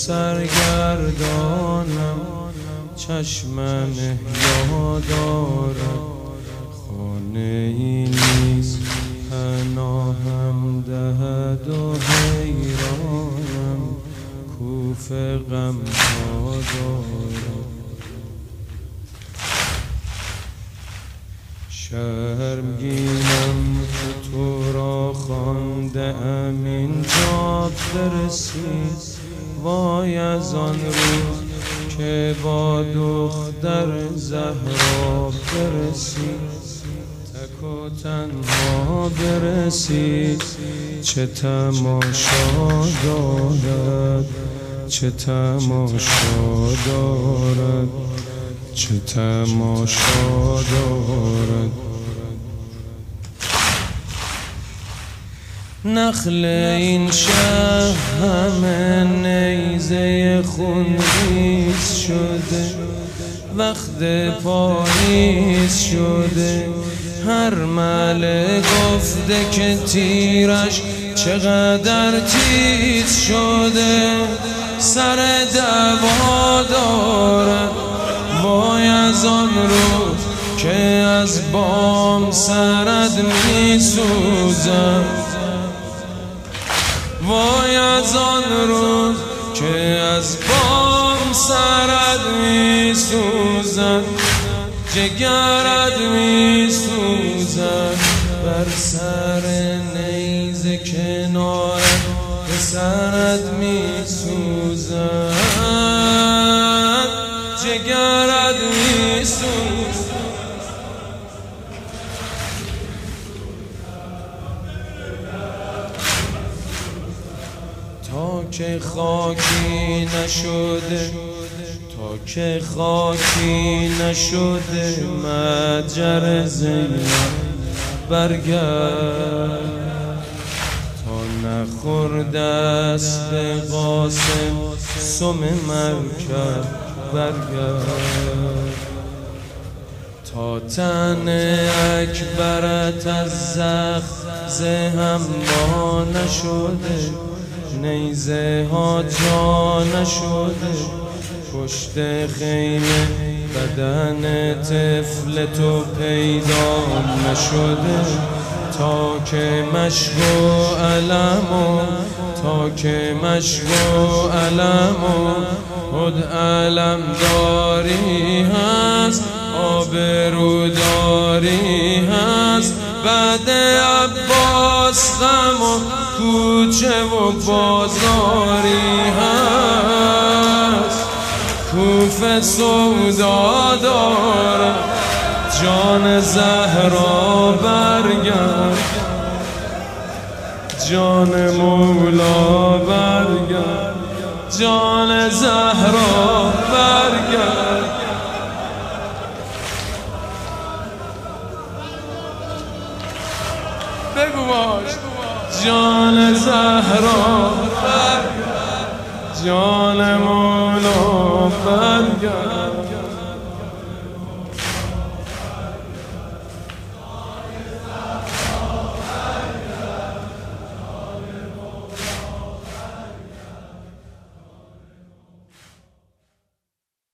سرگردانم، چشمم احیا دارد، خانه ای نیست پناهم دهد و حیرانم، کوف غم ها دارد. شرمگینم که تو را خوانده ام اینجا برسی، وای از آن روز که با دختر زهرا برسی، تک و تنها برسی. چه تماشا دارد، چه تماشا دارد، چه تماشا دارد. نخل این شهر همه نیزه خونریز شده، وقت پاییز شده. هر مله گفته که تیرش چقدر تیز شده، سر دعوا دارد. وای از آن روز که از بام سرت می سوزم، وای از آن روز که از بام سرت می سوزم، جگرت می سوزم. بر سر نیزه کنارت به سرت می سوزم، جگرت می سوزم. تا که خاکی نشده، تا که خاکی نشده متجر زینب برگرد، تا نخورد دست قاسم سم مرکب برگرد، تا تن اکبرت از زخم هم ما نشده، نیزه ها جا نشده. پشت خیمه بدن طفل تو پیدا نشده، تا که مشک و علم، تا که مشک و علم خود علم داری هست، آبروداری هست. بعد عباس غم و کوچه و بازاری هست، کوف سودا دارد. جان زهرا برگرد، جان مولا برگرد، جان زهرا برگرد. بگو باش. جان زهرا برگرد، جان مولا برگرد.